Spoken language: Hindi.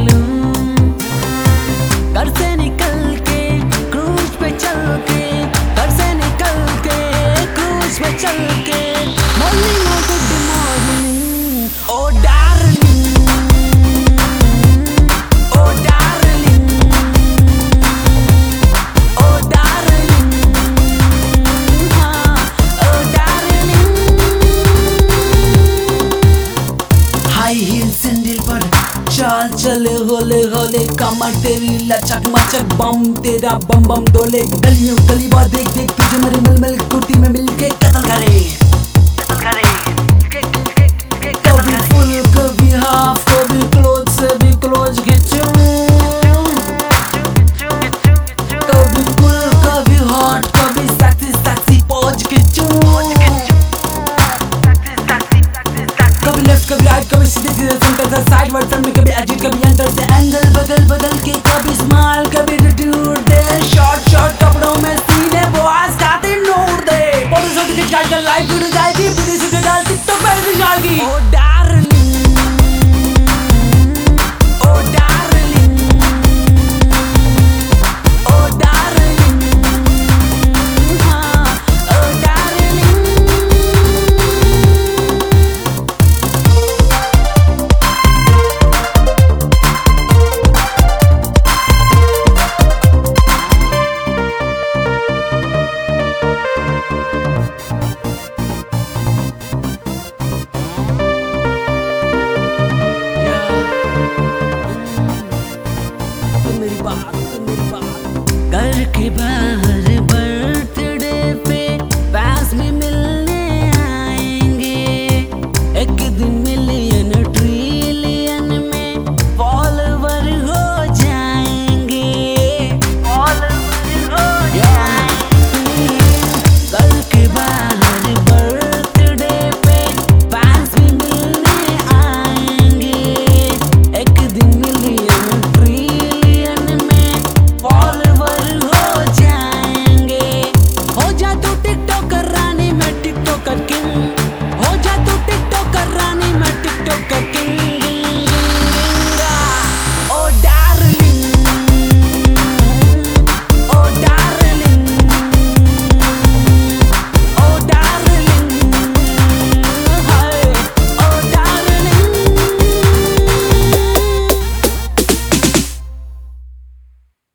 डार्लिंग, घर से निकल के क्रूज पे चल के, घर से निकल के क्रूज पे चल के, मॉर्निंग ओ गुड मॉर्निंग ओ डार्लिंग, ओ डार्लिंग, ओ डार्लिंग, हाँ ओ डार्लिंग। हाई हील सैंडल पर चाल चले होले होले, कमर तेरी लचक मचक, बम तेरा बम बम डोले, गलियों गली बार देख देख तुझे मेरे मिल मिल कुर्ती में मिलके कत्ल करे, कभी फुल कभी हाफ, कभी क्लोज से भी क्लोज खींचूं, कभी कुल कभी हॉट, कभी सेक्सी सेक्सी पोज खींचूं, कभी लेफ्ट कभी राइट, कभी सीधे सीधे सेंटर से साइड वर्ड में, कभी एग्जिट कभी एंटर से एंगल बदल बदल के, कभी स्माइल कभी एटीट्यूड दे, शॉर्ट शॉर्ट कपड़ों में सीने बॉयज खाते नोट दे, फोटो शूट की स्टाइल कर लाइफ जुड़ जाएगी, बुद्धि से डाल टिकटॉक पे भी जाएगी। ओ डार्लिंग, ओ डार्लिंग, ओ डार्लिंग, हाँ ओ डार्लिंग। घर के बाहर